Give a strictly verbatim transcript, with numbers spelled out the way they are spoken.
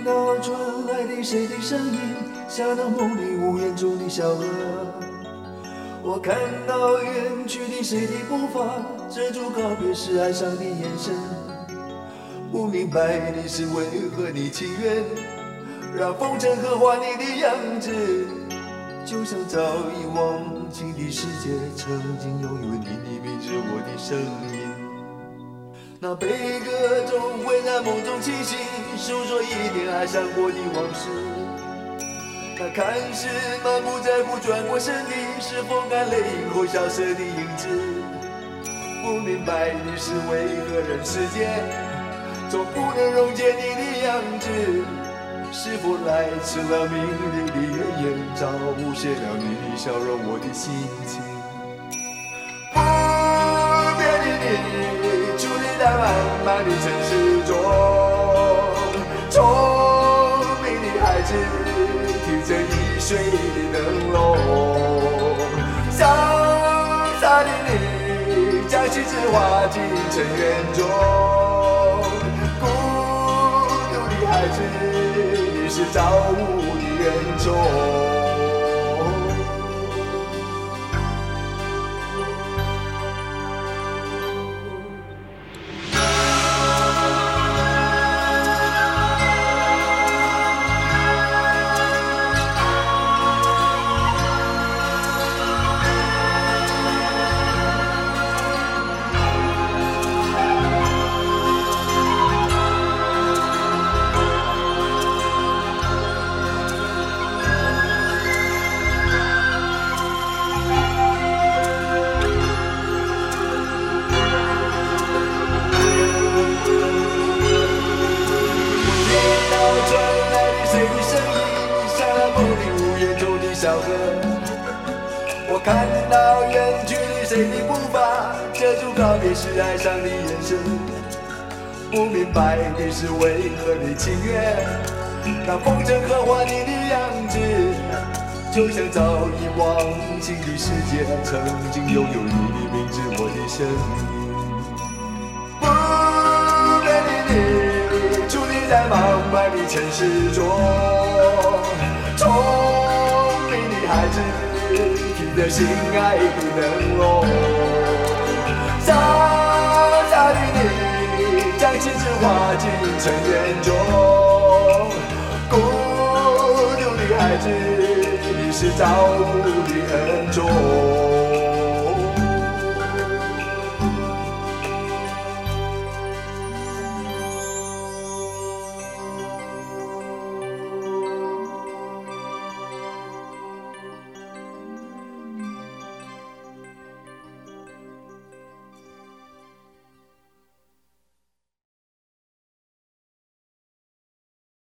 到传来的谁的声音，像那梦里屋檐中的小河。我看到远去的谁的步伐，遮住告别时哀伤的眼神。不明白你是为何你情愿让风尘刻画你的样子，就像早已忘情的世界曾经拥有你的名字，我的声音。那悲歌总会在梦中清醒，诉说一点爱上过的往事。那看似满不在乎转过身的，是否干泪后消失的影子？不明白你是为何人世间总不能溶解你的样子，是否来迟了明媚的月颜，照不谢了你的笑容，我的心情。不变的你，伫立在茫茫的城市中，聪明的孩子提着易碎的灯笼，潇洒的你将旗帜划进尘缘中，孤独的孩子，你是造物的恩宠。我看到远去的谁的步伐，遮住告别时哀伤的眼神。不明白你是为何你情愿让风尘刻画你的样子，就像早已忘情的世界曾经拥有你的名字，我的声音。不变的你，伫立在茫茫的城市中，聪明的孩子提着心爱的灯笼，潇洒的你将旗帜划进尘缘中，孤独的孩子，你是造物的恩宠。